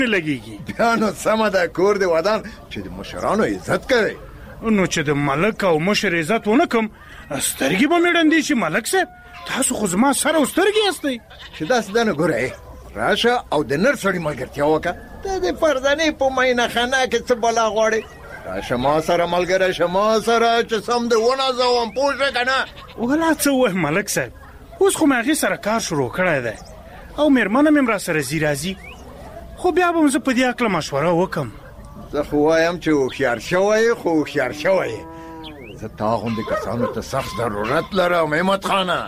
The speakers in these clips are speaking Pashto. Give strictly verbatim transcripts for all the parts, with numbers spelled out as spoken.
لګیږي. بیا نو سمه ده کور دې ودان چې د مشرانو عزت کوي. نو چې د ملک او مشر عزت ونه کوم سترګې به مې ړندې شي. ملک صاحب تاسو خو زما سره او سترګې یاستئ. چې داسې ده نو ګوره راشه او د نر سړي ملګرتیا وکړه. ته د پردنې په مینا خانه کې څه بلا غواړې؟ راشه ما سره ملګری شه، ما سره چې سم دې ونازوم پوه شوې که نه؟ ولا څه ووایم ملک صاحب، اوس خو مې هغې سره کار شروع کړی دی او مېرمنه مې هم را سره ځي راځي، خو بیا به م زه په دې هکله مشوره وکړم. زه خو وایم چې هوښیار شوی خو هوښیار شوی زه تا غوندې کسانو ته سخت ضرورت لرم همت خانه.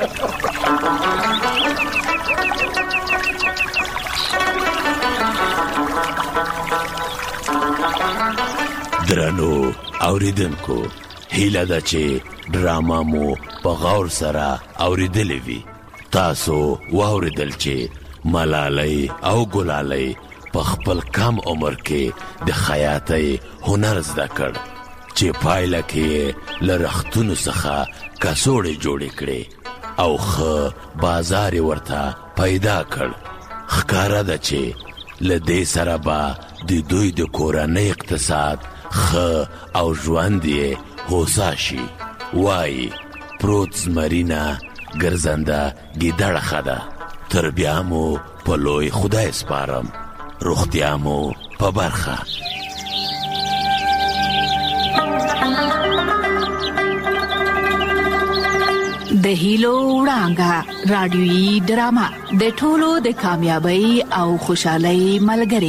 درنو اوریدونکو، هیله ده چې ډراما مو په غور سره اوریدلې وي. تاسو واوریدل چې ملالۍ او ګلالۍ په خپل کم عمر کې د خیاطۍ هنر زده کړ چې پایله کې له رختونو څخه کڅوړې جوړې کړې او ښه بازار یې ورته پیدا کړ. ښکاره ده چې له دې سره به د دوی د کورنۍ اقتصاد ښه او ژوند یې هوسا شي. وایي پروت زمرینه ګرځنده ګیدړه ښه ده. تر بیا مو په لوی خدای سپارم. روغتیا مو په برخه. د هیلو وړانګه رادیویي ډرامه د ټولو د کامیابی او خوشحالۍ ملګری.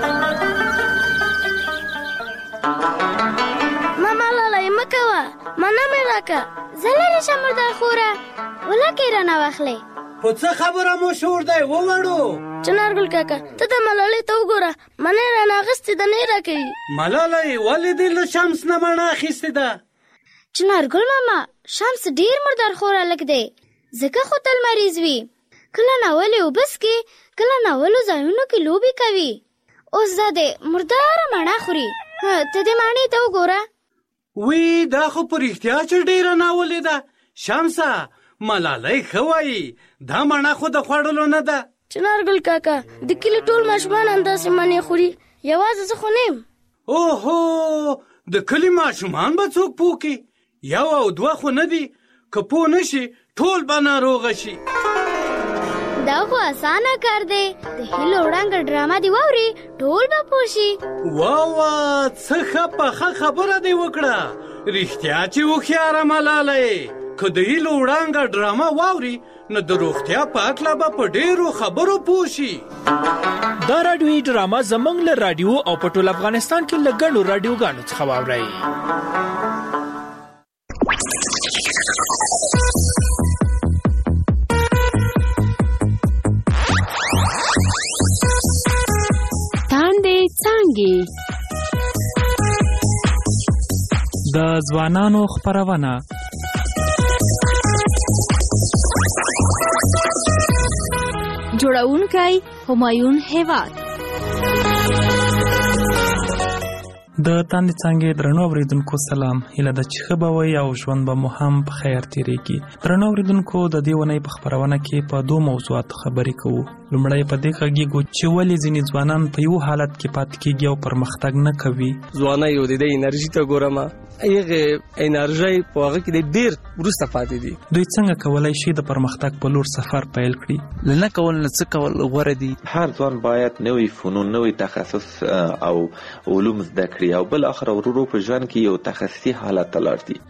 ماما لاله مکوه منه مې راکه زلری شمردار خوره ولکه رانه واخلې. په څه خبره مو شور دی ووړو؟ چنارګل کاکا ته د ملالۍ ته وګوره منه رانه اغستې ده نه راکوي. ملالۍ ولې دې له شمس نه مڼه اخیستې ده؟ چنارګل ماما شمس ډیر مردار خوره لک دی ځکه خو تل مریض وي. کله ناولې اوبه څښي کله ناولو ځایونو کې لوبې کوي. اوس دا دی مرداره مڼه خوري. ته دې مڼې ته وګوره. وی دا خو په رښتیا چې ډیره ناولې ده. شمسه ملالۍ ښه وایي دا مڼه خو د خوړلو نه ده. چنارګل کاکا د کلي ټول ماشومان همداسې مڼې خوري یوازې زه خو نه یم. اوهو د کلي ماشومان به څوک پوه کړي؟ یو او دوه خو نه دي، که پوه نه شي ټول به ناروغه شي. دا خو اسانه کار دی. د هیلو وړانګه ډرامه دی واوري ټول به پوه شي. واوا څه ښه پخه خبره دی وکړه. رښتیا چې هوښیاره ملالۍ که د هیلو وړانګه ډرامه واوري نو د روغتیا په هکله به په ډېرو خبرو پوه شي. دا راډیویي ډرامه زموږ له راډیو او په ټول افغانستان کې له ګڼو راډیوګانو څخه واورئ. تاندې څانګې د ځوانانو خپرونه جوړونکی همایون هیواد. د تاندې څانګې درنو اوریدونکو سلام. هیله ده چې ښه به وئ او ژوند به مو هم په خیر تېرېږي. درنو اوریدونکو د دې اونۍ په خپرونه کې په دوو موضوعاتو خبرې کوو. لومړی په دې غږیږو چې ولې ځینې ځوانان په یو حالت کې پاتې کېږي او پرمختګ نه کوي. ځوانۍ یو د دې انرژي ته ګورم، هغې انرژۍ په هغه کې ډېر وروسته پاتې دي. دوی څنګه کولی شي د پرمختګ په لور سفر پیل کړي؟ له نه کول نه څه کول غوره دي. هر ځوان باید نوې فنون، نوې تخصص او علوم زده کړي او بل اخر ورورو په ژوند کې یو تخصصي حالت ته لاړ دي.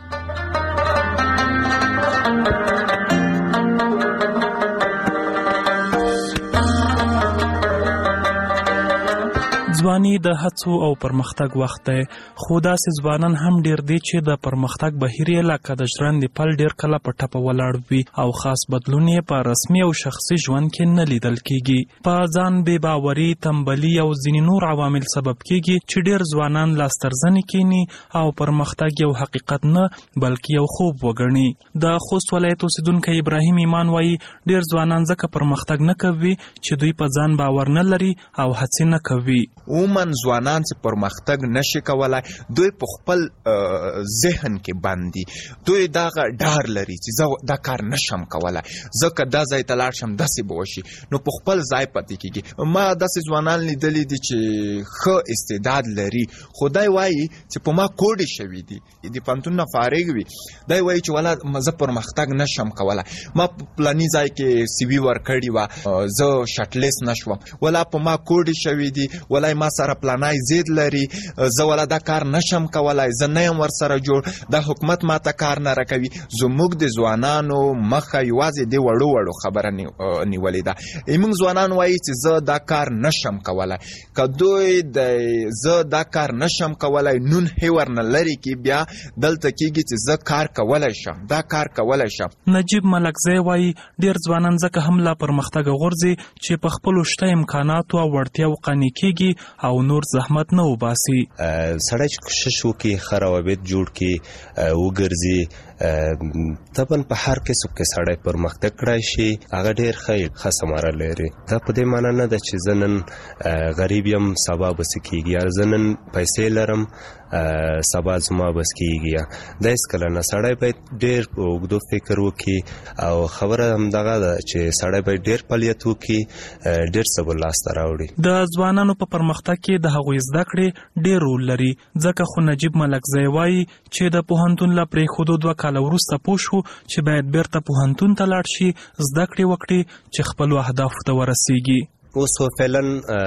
ځواني د هڅو او پرمختګ وخت دی، خو داسې ځوانان هم ډیر دي چې د پرمختګ بهیر یې لکه د ژرندې پل ډیر کله په ټپه ولاړ وي او خاص بدلون یې په رسمي او شخصي ژوند کې نه لیدل کیږي. په ځان بې باوري، تنبلي او ځینې نور عوامل سبب کیږي چې ډیر ځوانان لاسترزنې کینی او پرمختګ یو حقیقت نه بلکې یو خوب وګڼي. د خوست ولایت اوسیدونکی ابراهیم ایمان وایي ډیر ځوانان ځکه پرمختګ نه کوي چې دوی په ځان باور نه لري او هڅې نه کوي. عموما ځوانان چې پرمختګ نشي کولای دوی په خپل ذهن کې باندې دوی دا ډار لري چې زه دا کار نشم کولای، ځکه دا ځای ته لاړ شم داسې به وشي، نو په خپل ځای پاتې کېږي. ما داسې ځوانان لیدلي دي چې ښه استعداد لري خو دی وایي چې په ما کوډې شوي دي، د پوهنتون نه فارغ وي، دی وایي چې والا زه پرمختګ نشم کولای، ما په پلاني ځای کې سی وي ورکړې وه زه شټلیست نشوم، والا په ما کوډې شوي دي، والا ما سره پلانای زید لري، زه والا دا کار نشم کولای، زه نه یم ورسره جوړ، دا حکومت ما ته کار نه راکوي. زموږ د ځوانانو مخه یوازې د وړو وړو خبره نیولې ده. موږ ځوانان وایي چې زه دا کار نشم کولای، که دوی د زه دا کار نشم کولای نون هیور نه لري کې بیا دلته کېږي چې زه کار کولی شم، دا کار کولی شم. نجیب ملکزی وایي ډېر ځوانان ځکه هم لا پرمختګ غورځي چې په خپلو شته امکاناتو او وړتیاو قانع کېږي او نور زحمت نه وباسي. سړی چې کوشش وکړي ښه روابط جوړ کړي وګرځي، طبعا په هر کسب کې سړی پرمختګ کړی شي هغه ډېر ښه ښه ثمره لري. دا په دې معنی نه ده چې زه نن غریب یم سبا به څه کېږي، یا زه نن پیسې لرم سبا زما بس کېږي، دا هېڅکله نه. سړی باید ډېر په اوږدو فکر وکړي او خبره همدغه ده چې سړی باید ډېر فعالیت وکړي، ډېر څه به لاسته راوړي. د ځوانانو په پرمختګ کې د هغوی زده کړې ډېر رول لري، ځکه خو نجیب ملکزی وایي چې د پوهنتون له پرېښودو دوه کاله وروسته پوه شو چې باید بیرته پوهنتون ته لاړ شي، زده کړې وکړي چې خپلو اهدافو ته ورسیږي. اوس فعلا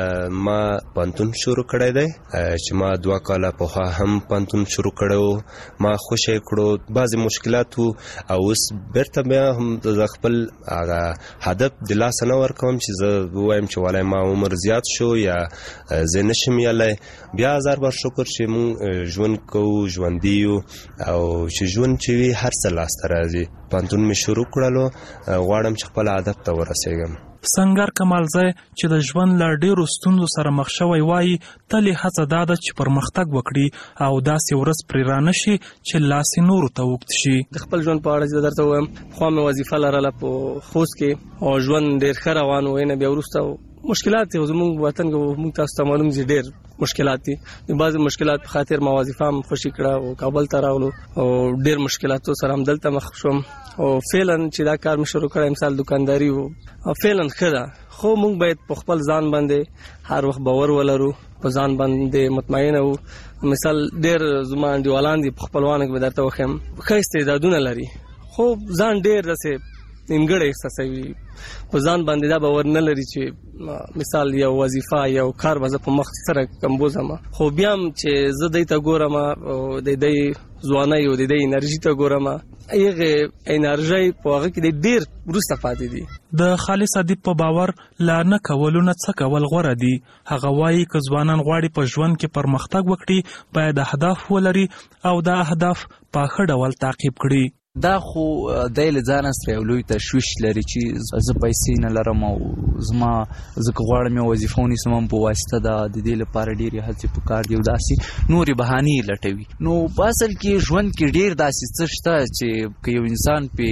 ما پوهنتون شروع کړی دی چې ما دوه کاله پخوا هم پوهنتون شروع کړی، ما خوشی کړو، بعضې مشکلات وو او اوس بیرته بیا هم د خپل هغه هدف د لاسه نه ورکوم چې زه ووایم چې والای ما عمر زیات شو یا زه نشم یلی. بیا هزار بار شکر چې مونږ ژوند کوو، ژوندي یو او چې ژوند چې وي هر څه لاسته راځي. پوهنتون مې شروع کړلو، غواړم چې خپل هدف ته ورسېږم. سنگر کمالزی چې د ژوند له ډېرو ستونزو سره مخ شوی وایي تل یې هڅه دا ده چې پرمختګ وکړي او داسې ورځ پرې رانشي چې لاس یې نورو ته اوږد شي. د خپل ژوند په اړه چې درته ووایم، پخوا مې وظیفه لرله په خوست کې او ژوند ډېر ښه روان و، نه بیا وروسته مشکلات دي. زموږ وطن کې موږ تاسو ته معلوم دي ډېر مشکلات دي، د بعضې مشکلات په خاطر ما وظیفه هم خوشي کړه او کابل ته راغلو او ډېر مشکلاتو سره هم دلته مخ شوم او فعلا چې دا کار مې شروع کړی مثال دکانداري و او فعلا ښه ده، خو موږ باید په خپل ځان باندې هر وخت باور ولرو، په ځان باندې مطمئنه وو. مثال ډېر زما انډیوالان دي په خپلوانو کې به درته وښیم ښه استعدادونه لري خو ځان ډېر داسې نیمګړی احساسوي، په ځان باندې دا باور نه لري چې مثال یو وظیفه یو کار به زه په مخ سره کمبوزم، خو بیا هم چې زه دی ته ګورم او د دی ځوانۍ او د دی انرژي ته ګورم، هغې انرژۍ په هغه کې ډېر وروسته پاتې دي. د خالص ادیب په باور لا نه کولو نه څه کول غوره دي. هغه وایي که ځوانان غواړي په ژوند کې پرمختګ وکړي باید اهداف ولري او دا اهداف په ښه ډول تعقیب کړي. دا خو دی له ځانه سره یو لوی تشویش لري چې زه پیسې نه لرم او زما زه که غواړم یو وظیفه ونیسم هم په واسطه ده، د دې لپاره ډېرې هڅې پکار دي او داسې نورې بهانې لټوي. نو په اصل کې ژوند کې ډېر داسې څه شته چې که یو انسان پې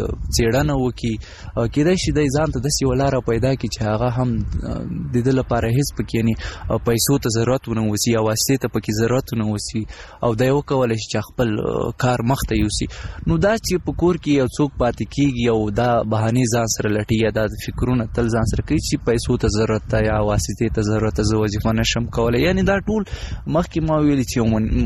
څېړنه وکړي کېدای شي دی ځان ته داسې یوه لاره پیدا کړي چې هغه هم د ده لپاره هېڅ پکې یعنې پیسو ته ضرورت ونه اوسي یا واسطې ته پکې ضرورت ونه اوسي او دی وکولی شي چې خپل کار مخ ته یوسي. نو دا چې په کور کې یو څوک پاتې کېږي او دا بهانې ځان سره لټي یا دا فکرونه تل ځان سره کوي چې پیسو ته ضرورت ده یا واسطې ته ضرورت ده، زه وظیفه نشم کولی، یعنې دا ټول مخکې ما ویلي چې یو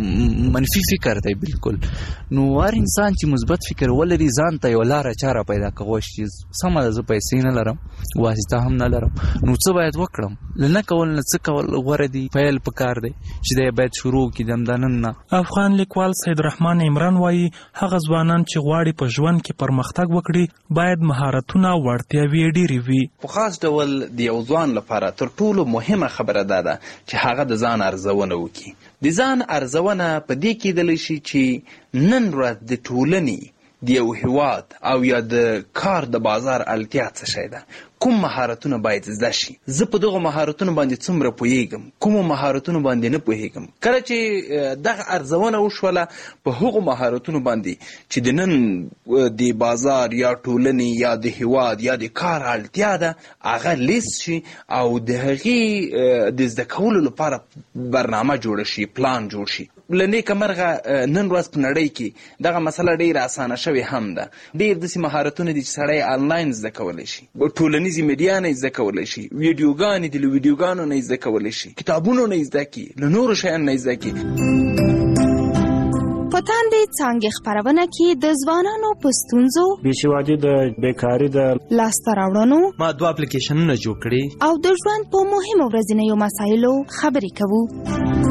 منفي فکر دی بالکل. نو هر انسان چې مثبت فکر ولري ځان ته یوه لاره چاره پیدا کوي چې سمه ده زه پیسې نه لرم، واسطه هم نه لرم، نو څه باید وکړم؟ له نه کول نه څه کول غوره دي، پیل پکار دی چې دی باید شروع کړي د همدا نن نه. افغان لیکوال سید رحمان عمران وایي هغه ځوانان چې غواړي په ژوند کې پرمختګ وکړي باید مهارتونه او وړتیاوې ډېرې وي. په خاص ډول د یو ځوان لپاره تر ټولو مهمه خبره دا ده چې هغه د ځان ارزونه وکړي. د ځان ارزونه په دې کېدلی شي چې نن ورځ د ټولنې د یو هیواد او یا د کار د بازار اړتیا څه شی ده، کوم مهارتونه باید زده شي، زه په دغه مهارتونو باندې څومره پوهیږم، کومو مهارتونو باندې نه پوهیږم. کله چې دغه ارزونه وشوله په هغو مهارتونو باندې چې د نن د بازار یا ټولنې یا د هیواد یا د کار اړتیا ده هغه لیست شي او د هغې د زده کولو لپاره برنامه جوړه شي، پلان جوړ شي. له نیکه مرغه نن ورځ په نړۍ کې دغه مسله ډېره اسانه شوې هم ده. ډېر داسې مهارتونه دي چې سړی آنلاین زده کولی شي، ټولنیزې میډیا نه یې زده کولی شي، ویډیوګانې دي له ویډیوګانو نه یې زده کولی شي، کتابونو نه یې زده کړي، له نورو شیانو نه یې زده کړي. په تاندې څانګې خپرونه کې د ځوانانو په ستونزو، بېسوادي د بیکاري د لاسته راوړنو، ما دوه اپلیکیشنونه جوړ کړي او د ژوند په مهمو ورځنیو مسایلو خبرې کوو.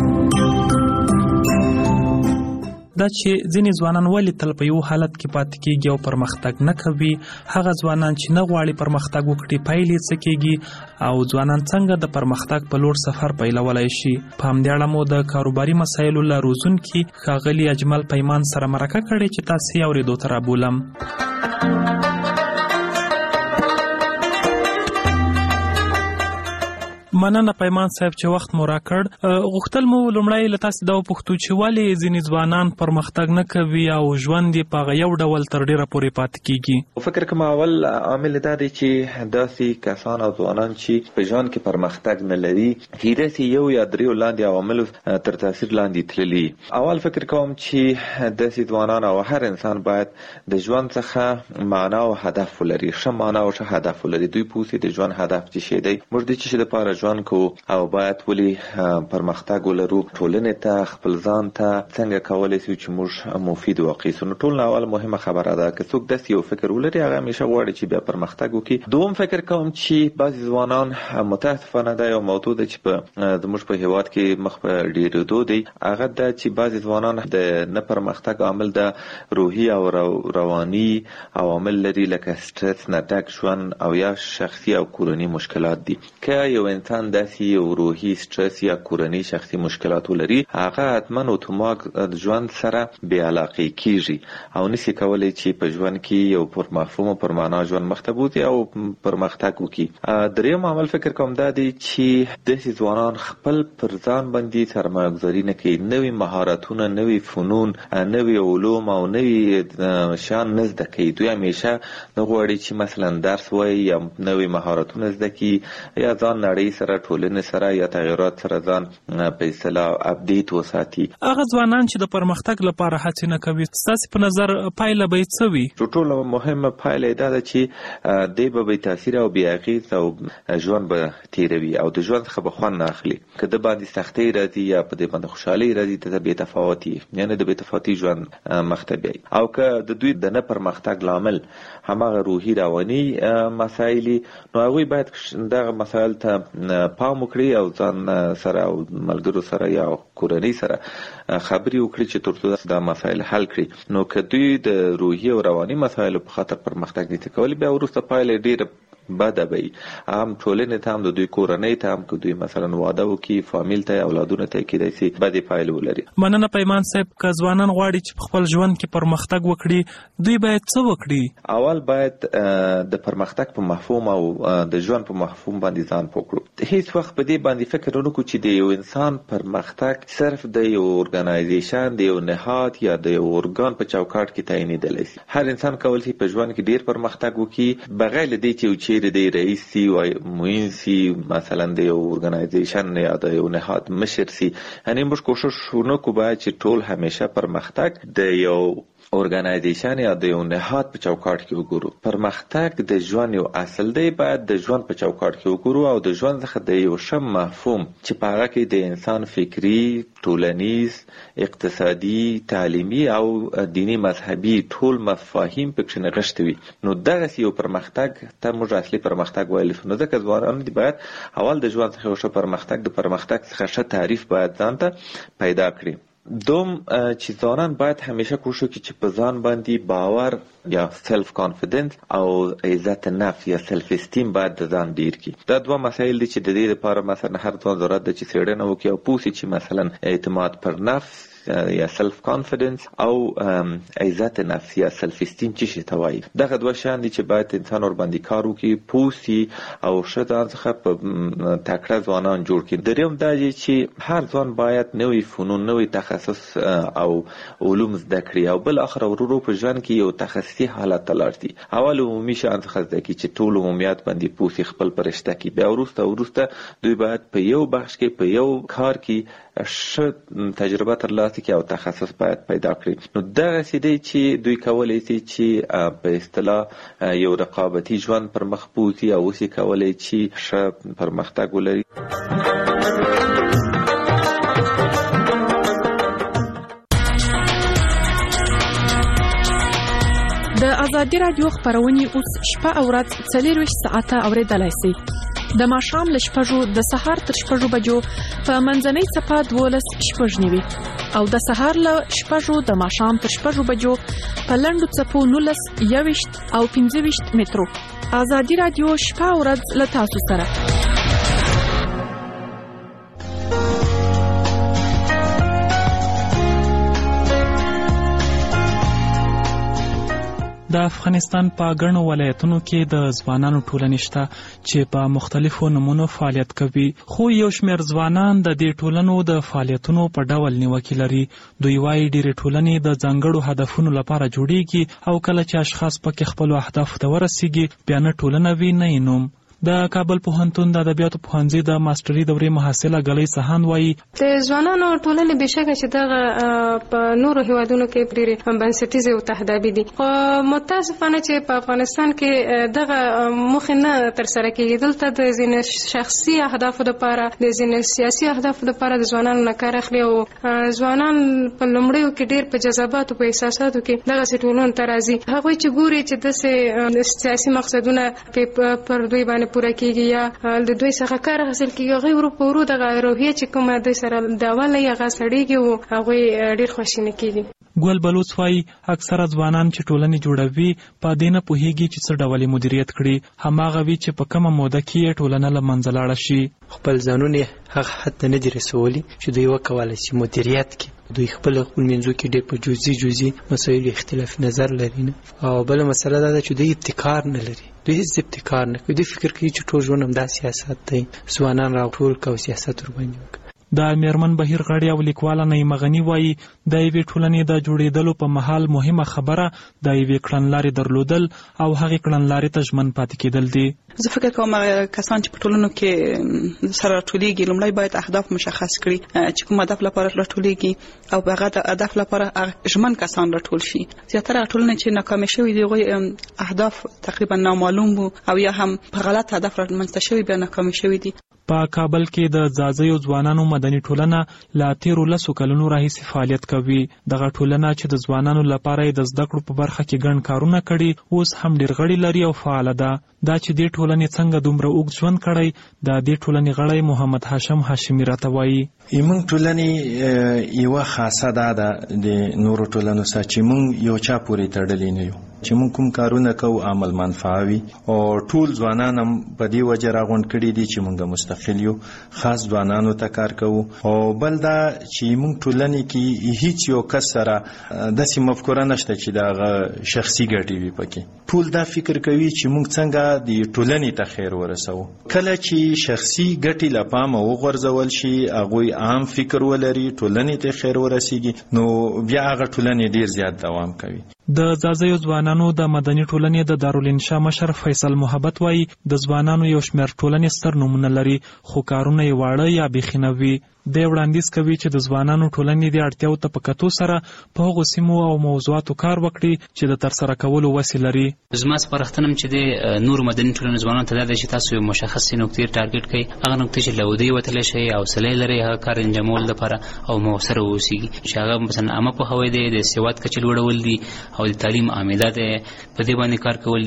دا چې ځینې ځوانان ولې تل په یو حالت کې پاتې کېږي او پرمختګ نه کوي، هغه ځوانان چې نه غواړي پرمختګ وکړي پایلې څه کېږي او ځوانان څنګه د پرمختګ په لور سفر پیلولی شي. په همدې اړه مو د کاروباري مسایلو له روزونکي ښاغلي اجمل پیمان سره مرکه کړې چې تاسې یې اورېدو ته رابولم. مننه پیمان صاحب چې وخت مو راکړ. غوښتل مو لومړی له تاسې دا وپوښتو چې ولې ځینې ځوانان پرمختګ نه کوي او ژوند یې په هغه یو ډول تر ډېره پورې پاتې کېږي؟ فکر کوم اول عامل دا دی چې داسې کسان او ځوانان چې په ژوند کې پرمختګ نه لري هیرسي یو یا دریو لاندې عواملو تر تاثیر لاندې تللي. اول فکر کوم چې داسې ځوانان او هر انسان باید د ژوند څخه معنا او هدف ولري، ښه معنا او ښه هدف ولري. دوی پوهېږي د ژوند هدف څه شی دی، موږ د څه شي لپاره ژوند کوو او باید ولې پرمختګ ولرو، ټولنې ته خپل ځان ته څنګه کولی شو چې موږ مفید واقع سو. نو ټول نه اول مهمه خبره ده که څوک داسې یو فکر ولري هغه همیشه غواړي چې بیا پرمختګ وکړي. دوم فکر کوم چې بعضې ځوانان متاسفانه دا یو موضوع ده چې په زموږ په هیواد کې مخ په ډېرېدو دی، هغه ده چې بعضې ځوانان د نه پرمختګ عامل د روحي او رواني عوامل لري لکه سټرس نه ډک ژوند او یا شخصي او کورني مشکلات دي. که یو انسان داسې یو روحي سټرس یا کورني شخصي مشکلات ولري هغه حتما اتومات ژوند سره بې علاقې کېږي او نشي کولی چې په ژوند کې یو پر مفهوم او پر معنا ژوند مخته بوځي او پرمختګ وکړي. دریم عامل فکر کوم دا دی چې داسې ځوانان خپل پر ځان باندې سرمایه ګذاري نه کوي، نوي مهارتونه، نوي فنون، نوي علوم او نوي شیان نه زده کوي. دوی همیشه نه غواړي چې مثلا درس وایي یا نوي مهارتونه زده کړي یا ځان نړۍ سره ټولنې سره یا تغیرات سره ځان په اصطلاح اپډیټ وساتي. هغه ځوانان چې د پرمختګ لپاره هڅې نه کوي ستاسې په نظر پایله به یې څه وي؟ تر ټولو مهمه پایله یې دا ده چې دی به بې تاثیره او بې اغېزه او ژوند به تېروي او د ژوند څخه به خوند نه اخلي. که د باندې سختۍ راځي یا په دې باندې خوشحالۍ راځي ته بې تفاوتي یعنې د بې تفاوتي ژوند مخته بیایي. او که د دوی د نه پرمختګ لامل هماغه روحي رواني مسایل نو هغوی باید دغه مسایل ته پام وکړي او ځان سره او ملګرو سره یا کورنۍ سره خبرې وکړي چې ترڅو دا مسایل حل کړي. نو که دوی د روحي او رواني مسایلو په خاطر پرمختګ نشي کولی بیا وروسته پایله ډېره بده به وي، هم ټولنې ته هم د دوی کورنۍ ته هم که دوی مثلا واده وکړي فامیل ته اولادونه ته یې کیدای شي بدې پایلې ولري. مننه پیمان صاحب. که ځوانان غواړي چې په خپل ژوند کې پرمختګ وکړي دوی باید څه وکړي؟ اول باید د پرمختګ په مفهوم او د ژوند په مفهوم باندې ځان پوه کړو. هیڅ وخت په دې باندې فکر ونه کړو چې د یو انسان پرمختګ صرف د یو ارګنایزیشن د یو نهاد یا د یو ارګان په چوکاټ کې تعینېدلی شي. هر انسان کولی شي په ژوند کې ډېر پرمختګ وکړي بغیر له دې چې چیرې دی رئیس سی و معین سی مثلا د یو ارګنایزیشن یا د یو نهاد مشر سی. یعنې موږ کوشش ونکړو باید چې ټول همیشه پرمختګ د یو ارګنایزیشن یا د یو نهاد په چوکاټ کې وګورو. پرمختګ د ژوند یو اصل دی، باید د ژوند په چوکاټ کې وګورو او د ژوند څخه د یو ښه مفهوم چې په هغه کې د انسان فکري، ټولنیز، اقتصادي، تعلیمي او دینی مذهبي ټول مفاهیم پکې نغښتي وي. نو دغسې یو پرمختګ ته موږ اصلي پرمختګ ویلی شو. نو ځکه ځوانان دي باید اول د ژوند څخه یو ښه پرمختګ د پرمختګ څخه ښه تعریف باید ځان ته پیدا کړي. دوم چې ځوانان باید همیشه کوشش وکړي چې په ځان باندې باور یا سلف کانفیډنس او عزت نفس یا سلف استیم باید د ځان ډیر کړي. دا دوه مسایل دي چې د دې لپاره مثلا هر ځوان ضرورت ده چې څېړنه وکړي او پوه شي چې مثلا اعتماد پر نفس یا سلف کانفیډنس او عزت نفس یا سلف استیم چې شي توای دغه دوه شان دي چې باید انسان ور باندې کار وکړي پوسی او شته څخه په تکړه ځوانان جوړ کړي. دریم دا چې هر ځوان باید نوې فنون نوې تخصص او علوم زده کړي او بل اخر ورورو په ژوند کې یو تخصصي حالت تلارتي. اول عمومي شان څخه زده کړي چې ټول عمومیت باندې پوسی خپل پرشته کې بیا ورسته ورسته دوی باید په یو بخش کې په یو کار کې ښه تجربه ترلاسه کړي او تخصص باید پیدا کړي. نو دغه سیدی چې دوی کولای شي چې په اصطلاح یو رقابتي ژوند پر مخ بوځي او اوس یې کولای چې ښه پرمختګ ولري. د ازادي رادیو خبرونه اوس شپه او ورځ څلور ساعته اوریدلای شئ. د ماښام له شپږو د سهار تر شپږو بجو په منځنۍ څپه دولس شپږ نیوي او د سهار له شپږو د ماښام تر شپږو بجو په لنډو څپو نولس یوویشت او پنځه ویشت مترو. ازادي رادیو شپه او ورځ له تاسو سره. د افغانستان په ګڼو ولایتونو کې د ځوانانو ټولنې شته چې په مختلفو نمونو فعالیت کوي، خو یو شمېر ځوانان د دې ټولنو د فعالیتونو په ډول نیوکې لري. دوی وایي ډېرې ټولنې د ځانګړو هدفونو لپاره جوړیږي او کله چې اشخاص پکې خپلو اهدافو ته ورسیږي بیا نه ټولنه وي نه یې نوم. د کابل پوهنتون د ادبیاتو پوهنځي د ماستري دورې محصله ګلۍ سهان وایي د ځوانانو ټولنې بشکه چې دغه په نورو هیوادونو کې ډېرې بنسټیزې او تهدابي دي، خو متاسفانه چې په افغانستان کې دغه موخې نه ترسره کېږي. دلته د ځینې شخصي اهدافو لپاره د ځینې سیاسي اهدافو لپاره د ځوانانو نه کار اخلي او ځوانان په لومړیو کې ډېر په جذباتو په احساساتو کې دغسې ټولنو ته راځي. هغوی چې ګوري چې داسې سیاسي مقصدونه پر دوی باندې پوره کیږي یا د دوی څخه کار حاصل کیږي، هغوی ورو په ورو دغه روحیه چې کومه دوی سره د اوله یې هغه سړېږي او هغوی ډېر خواشینه کیږي. ګل بلوڅ وایي اکثره ځوانان چې ټولنې جوړوي په دې نه پوهېږي چې څه ډول یې مدیریت کړي، هماغه وي چې په کومه موده کې یې ټولنه له منځه لاړه شي. خپل ځانونه هغه حد ته نه دي رسولي چې دوی وکولی شي مدیریت کړي. دوی خپل خپل منځو کې ډېر په جزئي جزئي مسایلو اختلاف نظر لري نه، او بله مسله دا ده چې دوی ابتکار نه لري. دوی هیڅ ابتکار نه کوي. دوی فکر کوي چې ټول ژوند همدا سیاست دی، ځوانان راټول کړه او سیاست ورباندې وکړه. د میرمن بهیر غړی او لیکواله نعیمه غني وایي د یوې ټولنې د جوړېدلو په مهال مهمه خبره د یوې کړنلارې درلودل او هغې کړنلارې ته ژمن پاتې کېدل دي. زه فکر کوم کسان چې په ټولنو کې سره راټولېږي لومړی باید اهداف مشخص کړي چې کوم هدف لپاره راټولېږي او په هغه هدف لپاره ژمن کسان راټول شي. زیاتره ټولنې چې ناکامې شوي دي هغوی اهداف تقریبا نامعلوم وو او یا هم په غلط هدف رامنځته شوي بیا ناکامې شوي دي. په کابل کې د ځاځیو ځوانانو مدني ټولنه لا تیرو لسو کلونو راهیسې فعالیت کوي. دغه ټولنه چې د ځوانانو لپاره د زده کړو په برخه کې ګڼ کارونه کړي اوس هم ډېر غړي لري او فعاله ده. دا چې دې ټولنې څنګه دومره اوږد ژوند کړی د دې ټولنې غړی محمد هاشم هاشمي راته وایي موږ ټولنې یوه خاصه دا ده د نورو ټولنو سره چې موږ یو چا پورې تړلي نه یو، چې موږ کوم کارونه کوو عمل منفعه وي او ټول ځوانان هم په دې وجه راغونډ کړي دي چې موږ مستقل یو، خاص ځوانانو ته کار کوو. او بل دا چې موږ ټولنې کې هیڅ یو کس سره داسې مفکوره نشته چې د هغه شخصي ګټې وي پکې. ټول دا فکر کوي چې موږ څنګه د ټولنې ته خیر ورسوو. کله چې شخصي ګټې له پامه وغورځول شي، هغوی عام فکر ولري، ټولنې ته خیر ورسیږي، نو بیا هغه ټولنې ډیر زیات دوام کوي. د ځاځیو ځوانانو د مدني ټولنې د دارالانشا مشر فیصل محبت وایي د ځوانانو یو شمېر ټولنې ستر نومونه لري خو کارونه یې واړه یا بیخي نه وي. دی وړاندیز کوي چې د ځوانانو ټولنې د اړتیاو ته په کتو سره په هغو سیمو او موضوعاتو کار وکړي چې د ترسره کولو وسې لري. زما سپارښتنه هم چې د نورو مدني ټولنو ځوانانو ته دا ده چې تاسو یو مشخصې نقطې ټارګټ کړئ، هغه نقطې چې له ودې وتلی شئ، حوصله یې لرئ هغه کار انجامولو لپاره او مؤثره واوسیږي، چې هغه مثلا عامه پوهاوی دی، د سواد کچه لوړول دي او د تعلیم عامده دی، په دې باندې کار کول دي.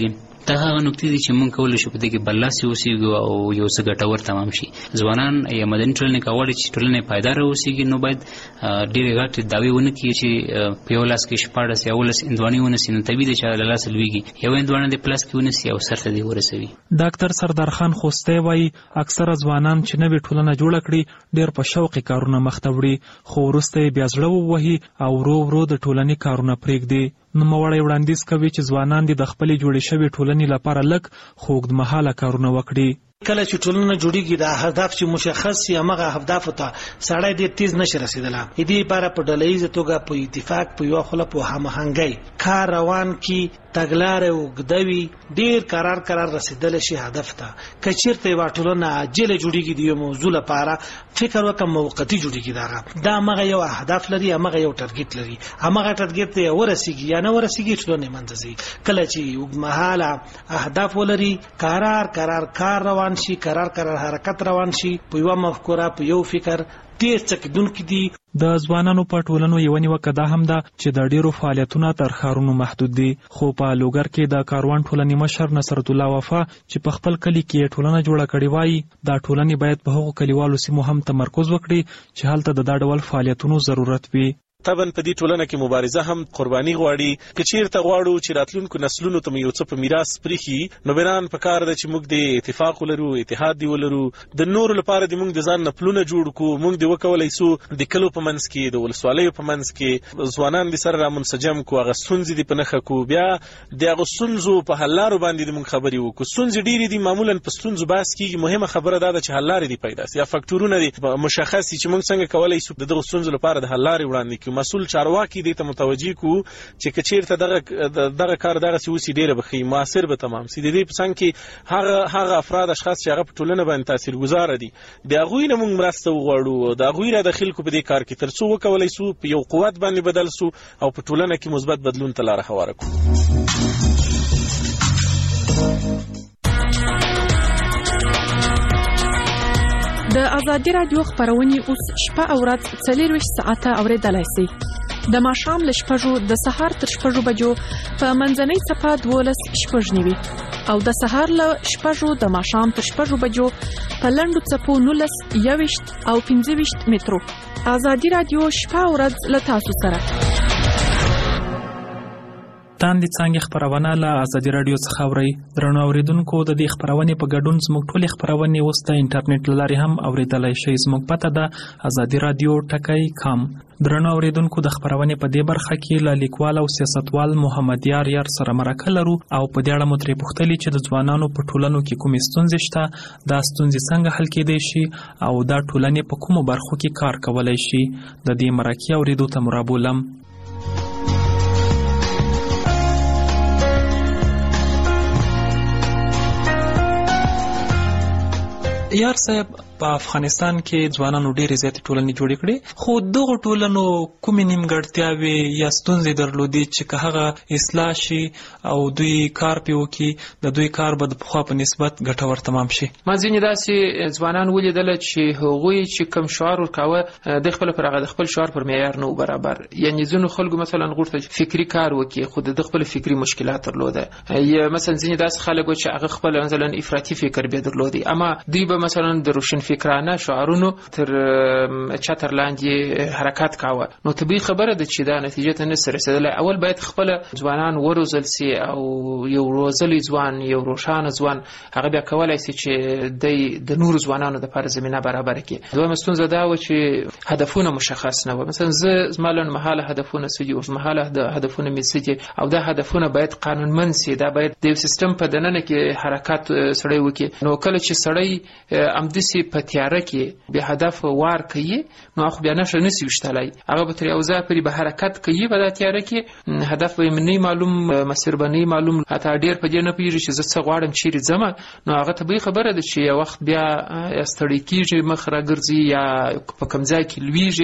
دا هغه نکتې دي چې موږ کولی شو په دې کې برلاسي اوسېږو او یو څه ګټور تمام شي. ځوانان یا مدني ټولنې که غواړي چې ټولنه پایداره اوسېږي نو باید ډېرې غټې دعوې ونه کړي چې په یو لاس کې شپاړس یا اوولس هندواڼې ونیسي، نو طبیعي ده چې له لاسه لوېږي. یو هندواڼه دې په لاس کې ونیسي او سر ته دې ورسوي. ډاکټر سردار خان خوستی وایي اکثره ځوانان چې نوې ټولنه جوړه کړي ډېر په شوقي کارونه مخته وړي، خو وروسته یې بیا زړه ووهي او ورو ورو د ټولنې کارونه پرېږدي. نوموړی وړاندیز کوي چې ځوانان دې د خپلې جوړې شوې ټولنې لپاره لږ خو اوږدمهاله کارونه وکړي. کله چې ټولنه جوړیږي د هدف چې مشخص شي هغه هدف ته سړی ډېر تیز نشي رسیدلی. دې لپاره په ډلهییزه توګه په اتفاق په یوه خوله په هماهنګۍ کار روان کړي، تګلارې اوږده وي، ډېر قرار قرار رسیدلی شي هدف ته. که چېرته یوه ټولنه عاجله جوړیږي د یو موضوع لپاره فکر وکړه موقتي جوړیږي، دغه دا همغه یو هدف لري، همغه یو ټارګېټ لري، همغه ټارګېټ ته ورسیږي یا نه ورسیږي ټولنې منځ ځي. کله چې اوږدمهاله اهداف ولري، قرار قرار کار روان شي، قرار قرار حرکت روان شي، په یوه مفکوره په یو فکر ډېر څه کېدونکي دي. د ځوانانو په ټولنو یوه نیوکه دا هم ده چې د ډېرو فعالیتونه تر ښارونو محدود دي. خو په لوګر کې د کاروان ټولنې مشر نصرت الله وفا چې په خپل کلي کې ټولنه جوړه کړې وایي دا ټولنې باید په هغو کلیوالو سیمو هم تمرکز وکړي چې هلته د دا ډول فعالیتونو ضرورت وي. طبعا په دې ټولنه کې مبارزه هم قرباني غواړي. که چیرته غواړو چې راتلونکو نسلونو ته یو څه په میراث پرېښي، نو بنان پکار ده چې موږ د اتفاق ولرو، اتحاد دی ولرو. د نورو لپاره د موږ د ځان نه پلونه جوړ کړو. موږ د وکولای سو د کلو په منځ کې، د ولسوالیو په منځ کې ځوانان د سره رامنسجم کړو، هغه ستونزې دې په نښه کړو، بیا د هغو ستونزو په حل لارو باندې د موږ خبرې وکړو. ستونزې ډېرې دي، معمولا په ستونزو بحث کېږي، مهمه خبره دا ده چې حل لارې دې پیدا سي یا فکټورونه دې مشخص سي چې موږ څنګه کولی سو د دغو ستونزو لپاره د حل لارې وړاندې کړو. مسؤل چارواکي دې ته متوجه کو چې که چیرته دغه دغه کار دغه سی وسی ډیره بخي موثر به تمام سي. د دې په څنګ کې هغه هغه افراد اشخاص چې هغه په ټولنه باندې تاثیرګذار دي، د هغوی نه موږ مرسته وغواړو، د هغوی را د خلکو په دې کار کې تر څو وکولای سو په یو قوت باندې بدل سو او په ټولنه کې مثبت بدلون ته لاره هواره کړو. د ازادي رادیو خبرونه اوس شپه او ورځ څلورویشت ساعته اوریدلای شئ. د ماښام له شپږو د سهار تر شپږو بجو په منځنۍ څپه دولس شپږ نیوي او د سهار له شپږو د ماښام تر شپږو بجو په لنډو څپو نولس یوویشت او پنځه ویشت مترو. ازادي رادیو شپه او ورځ له تاسو سره. تاندې څانګې خپرونه له ازادي رادیو څخه اورئ. درنو اورېدونکو، د دې خپرونې په ګډون زموږ ټولې خپرونې اوس د انټرنیټ له لارې هم اورېدلی شئ. زموږ پته ده ازادي رادیو ټکی کام. درنو اورېدونکو، د خپرونې په دې برخه کې له لیکوال او سیاستوال محمد یار یار سره مرکه لرو او په دې اړه مو ترې پوښتلي چې د ځوانانو په ټولنو کې کومې ستونزې شته، دا ستونزې څنګه حل کېدای شي او دا ټولنې په کومو برخو کې کار کولی شي. د دې مرکې اورېدو ته مو رابولم. یار صاحب، په افغانستان کې ځوانانو ډېرې زیاتې ټولنې جوړې کړې، خو دغو ټولنو کومې نیمګړتیاوې یا ستونزې درلودې چې که هغه اصلاح شي او دوی کار پرې وکړي، د دوی کار به د پخوا په نسبت ګټور تمام شي. ما ځینې داسې ځوانان ولیدله چې هغوی چې کوم شعار ورکاوه د خپل پر هغه د خپل شعار پر معیار نه و برابر. یعنې ځینو خلکو مثلا غوښتل چې فکري کار وکړي خو د خپل فکري مشکلات درلوده، یا مثلا ځینې داسې خلک و چې هغه خپل مثلا افراطي فکر به درلودي، اما دوی به مثلا د روشن فکرانه شعارونو تر چتر لاندې حرکت کاوه. نو طبیعي خبره ده چې دا نتیجه ته نسي رسېدلی. اول باید خپل ځوانان وروزل سي او یو روزلی ځوان، یو روښانه ځوان، هغه بیا کولی سي چې د نورو ځوانانو دپاره زمینه برابره کړي. دویمه ستونزه دا وه چې هدفونه مشخص نه وه. مثلا زه زما لنډمهاله هدفونه څه دي، اوږدمهاله هدفونه مې څه دي، او دا هدفونه باید قانونمند سي. دا باید د یو سیستم په دننه کې حرکت سړی وکړي. نو کله چې سړی همداسې په تیاره کې به هدف وار کوي، نو خو بیا نشه نسی وشتلی، هغه به تر یو ځای پورې به حرکت کوي، په دا تیاره کې هدف به یې نه معلوم، مسیر به نه معلوم، حتی ډېر په دې نه پوهېږي چې زه څه غواړم، چیرې ځمه. نو هغه طبیعي خبره ده چې یو وخت بیا ستړی کېږي، مخ راګرځي یا په کوم ځای کې لویږي.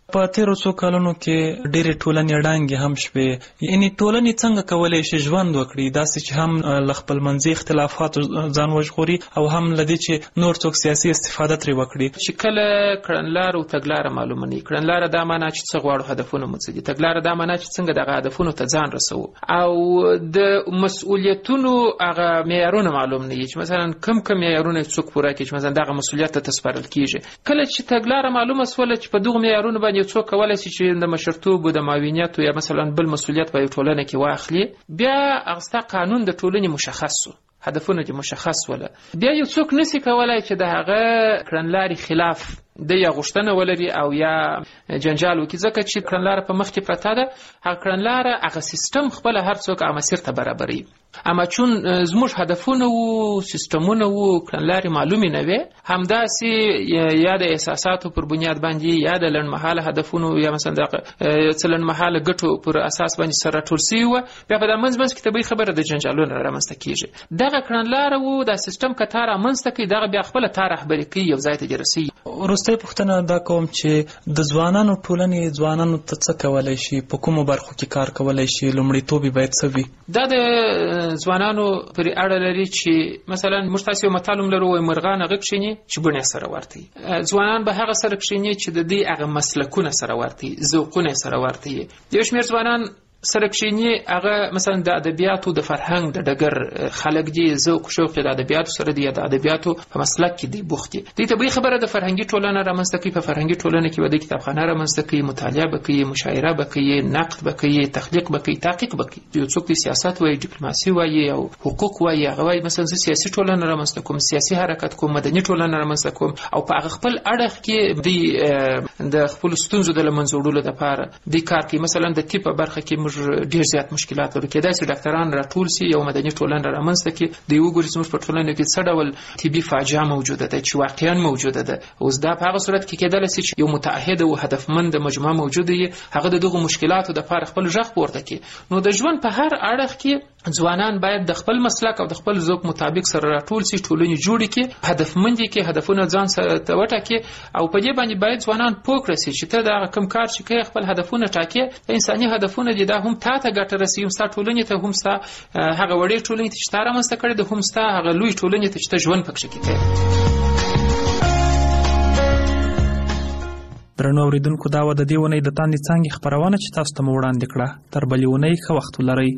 په تیرو څو کلونو کې ډېرې ټولنې ړنګې هم شوې، یعنې ټولنې څنګه کولی شي ژوند وکړي داسې چې هم له خپلمنځي اختلافاتو ځان وژغوري او هم له دې چې نور څوک سیاسي استفاده ترې وکړي. چې کله کړنلاره او تګلاره معلومه نه وي، کړنلاره دا معنا چې څه غواړو، هدفونه مو څه دي، تګلاره دا معنا چې څنګه دغه هدفونو ته ځان رسوو، او د مسؤلیتونو هغه معیارونه معلوم نه وي چې مثلا کم کم معیارونه څوک پوره کړي، چې مثلا دغه مسؤلیت ته سپارل کیږي. کله چې تګلاره معلومه سوله چې په دغه معیارونو باندې څوک کولای شي چې د مشرتوب او د معاونیت یا مثلا بل مسؤلیت په ټولنه کې واخلي، بیا هغه قانون د ټولنې مشخص شو، هدفونه دې مشخص وله، بیا یو څوک نسی کولای چې د هغه کړنلارې خلاف د یا غوښتنه ولري او یا جنجال وکړي، ځکه چې کړنلاره په مخ کې پرته ده. هغه کړنلاره هغه سیستم خپل هر څوک هغه مسیر ته برابروي، اما چون زموږ هدفونه وو، سیستمونه وو، کړنلارې معلومې نه وې، همداسې یا د احساساتو پر بنیاد باندې یا د لنډمهاله هدفونو یا مثلا د څه لنډمهاله ګټو پر اساس باندې سره راټول سوي وه، بیا په دا منځ منځ کې طبیعي خبره د جنجالونو رامنځته کېږي. دغه کړنلاره وو، دا سیستم که تا رامنځته کوي، دغه بیا خپله تا رهبري کوي، یو ځای ته دې رسوي. وروستۍ پوښتنه دا کوم چې د ځوانانو ټولنې ځوانانو ته څه کولی شي، په کومو برخو کې کار کولی شي، لومړیتوب یې باید څه وي؟ دا د ځوانانو پرې اړه لري چې مثلا موږ تاسې یو متل هم لرو، وایي مرغان هغه کښېني چې بڼې سره ورته وي، ځوانان به هغه سره کښېني چې د دې هغه مسلکونه سره ورته وي، ذوقونه سره ورته وي. یو شمېر ځوانان سره کښېني هغه مثلا د ادبیاتو د فرهنګ د ډګر خلک دي، ذوق شوق د ادبیاتو سره دی، د ادبیاتو په مسلک کې دی بوخت دي. دې طبیعي خبره د فرهنګي ټولنه رامنځته کوي، په فرهنګي ټولنه کې به د کتابخانه رامنځته کوي، مطالعه به کوي، مشاعره به کوي، نقد به کوي، تخلیق به کوي، تحقیق به کوي. یو څوک د سیاست وایي، ډیپلوماسي وایي او حقوق وایي، هغه وایي مثلا زه سیاسي ټولنه رامنځته کوم، سیاسي حرکت کوم، مدني ټولنه رامنځته کوم، او په هغه خپل اړخ کې د د خپل ستونزو د له منځه وړلو لپاره د کار کوي. مثلا د طب په برخه کې موږ ډېر زیات مشکلات لرو، کېدای شي ډاکټران راټول سي، یو مدني ټولنه رامنځته کړي، د یو ګوري زموږ په ټولنه کې څه ډول طبي فاجعه موجوده ده چې واقعا موجوده ده. اوس دا په هغه صورت کې کېدای شي چې یو متعهد او هدفمند مجموعه موجوده وي، هغه د دغه مشکلاتو د لپاره خپل ژغ پورته کړي. نو د ژوند په هر اړخ کې ځوانان باید د خپل مسلک او د خپل ذوق مطابق سره راټول سي، ټولنې جوړې کړي، هدفمند کړي، هدفونه ځان سره وټاکي، او په دې باندې باید ځوانان پوه کړي چې ته دا کوم کار چې کوي خپل هدفونه ټاکي، انساني هدفونه دي، دا هم تا ته ګټه رسوي، هم ستا ټولنې ته، هم ستا هغه وړې ټولنې ته چې تا رامنځته کړې ده، هم ستا هغه لوی ټولنې ته چې ته ژوند پکښې کوې. درنو اورېدونکو، دا وه د دې اونۍ د تاندې څانګې خپرونه چې تاسو ته مو وړاندې کړه. تر بلې اونۍ ښه وخت ولرئ.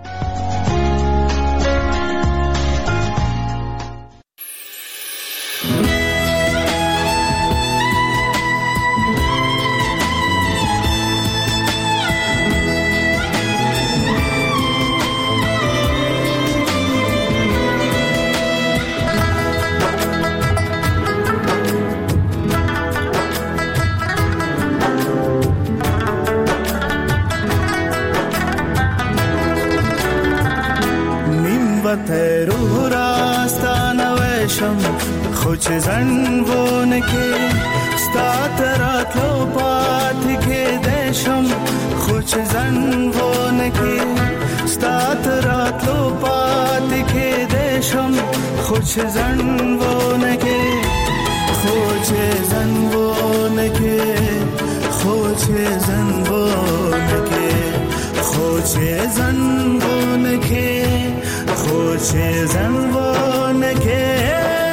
تیرو راستانه وشم خو چې زنګونه کې ستا تراتلو پاتې کې دشم، خو چې زنګونه کې ستا تراتلو پاتې کې دشم، خو چې زنګونه کې خو چې زنګونه کې خو چې زنګونه کې خو چې زنګونه کې خوچه زنبونه که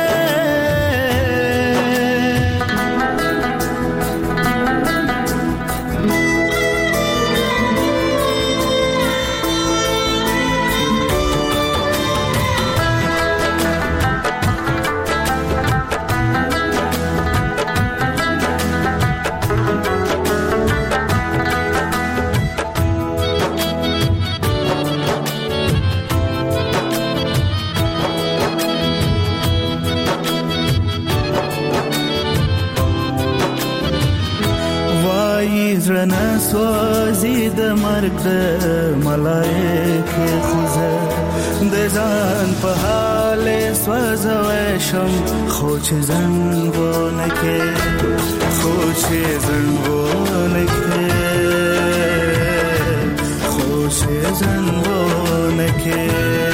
زرنا سوازی د مرګ د ملائکه خوزه د ځان په حال سوځوي شم، خو چې زنګونه کې خو چې زنګونه کې خو چې زنګونه کې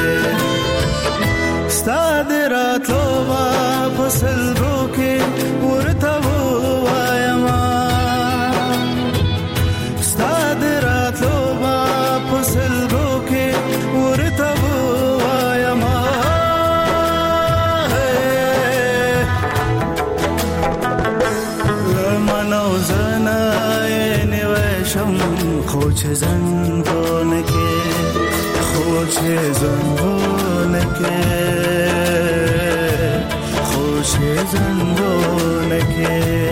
ستاد راتلو واپس لرو کې ورته وایم زنای نوشم خوش زنگونه که خوش زنگونه که خوش زنگونه که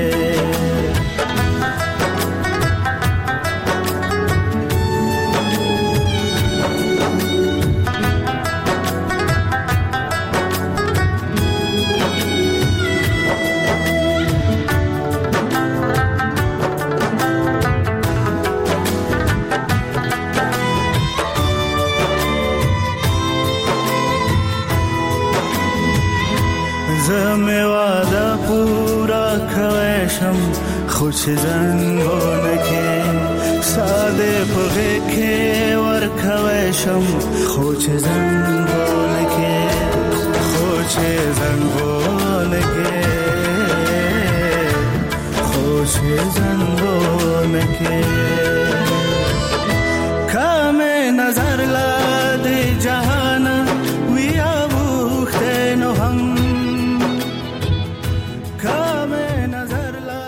خوش زنگونه که ساده پغه که ورکوشم خوش زنگونه که خوش زنگونه که خوش زنگونه که